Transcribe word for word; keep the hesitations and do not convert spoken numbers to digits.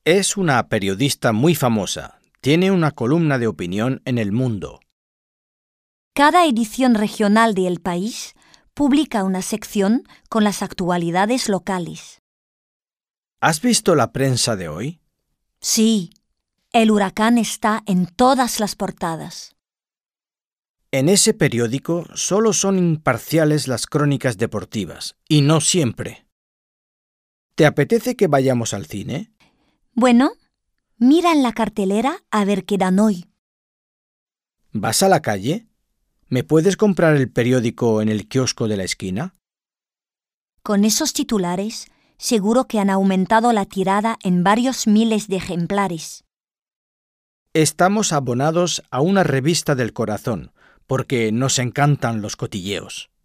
Es una periodista muy famosa. Tiene una columna de opinión en El Mundo. Cada edición regional de El País publica una sección con las actualidades locales. ¿Has visto la prensa de hoy? Sí, el huracán está en todas las portadas. En ese periódico solo son imparciales las crónicas deportivas, y no siempre. ¿Te apetece que vayamos al cine? Bueno, mira en la cartelera a ver qué dan hoy. ¿Vas a la calle? ¿Me puedes comprar el periódico en el kiosco de la esquina? Con esos titulares, seguro que han aumentado la tirada en varios miles de ejemplares. Estamos abonados a una revista del corazón, porque nos encantan los cotilleos.